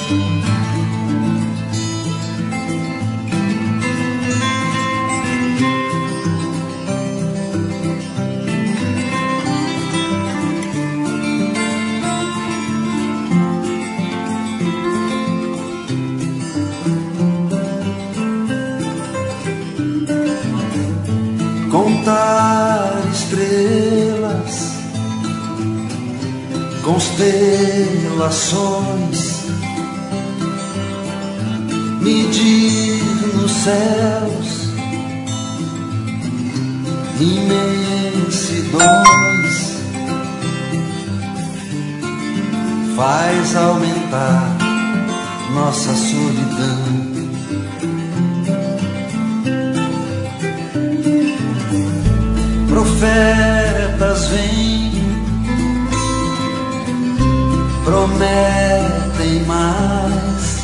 Contar estrelas, constelações, medir nos céus imensidões, faz aumentar nossa solidão. Profetas vêm, prometem mais,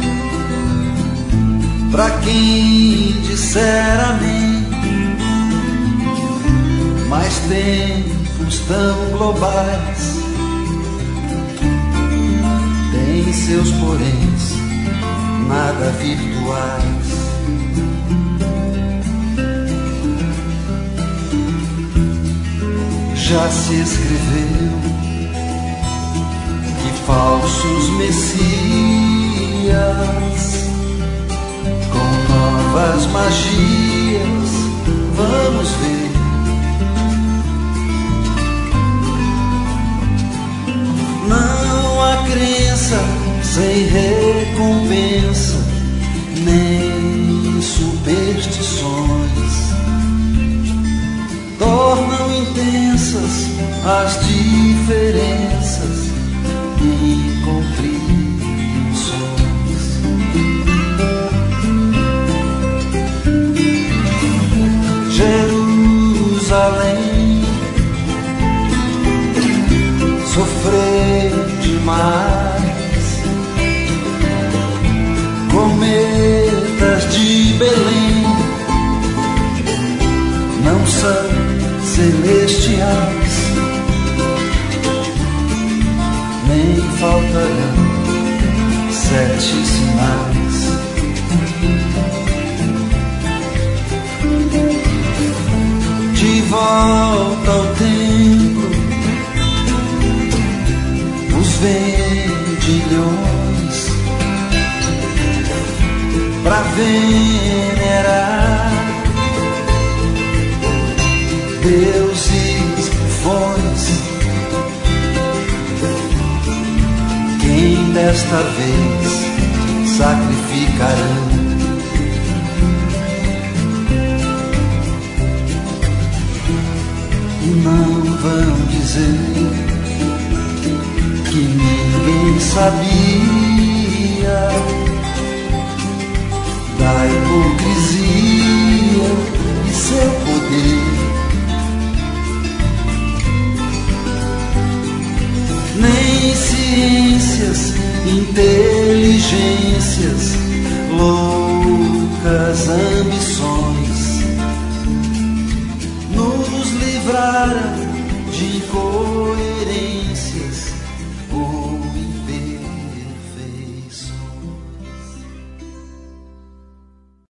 pra quem disser amém. Mas tempos tão globais têm seus poréns nada virtuais. Já se escreveu que falsos messias com novas magias vamos ver. Não há crença sem recompensa, nem superstições tornam intensas as diferenças e compreensões. Jerusalém, sofrer demais, cometas de Belém não são celestiais, nem faltarão 7 sinais. De volta ao templo, os vendilhões, pra venerar deuses bufões. Quem desta vez sacrificarão? Não vão dizer que ninguém sabia da hipocrisia e seu poder. Nem ciências, inteligências, loucas ambições nos livraram de incoerências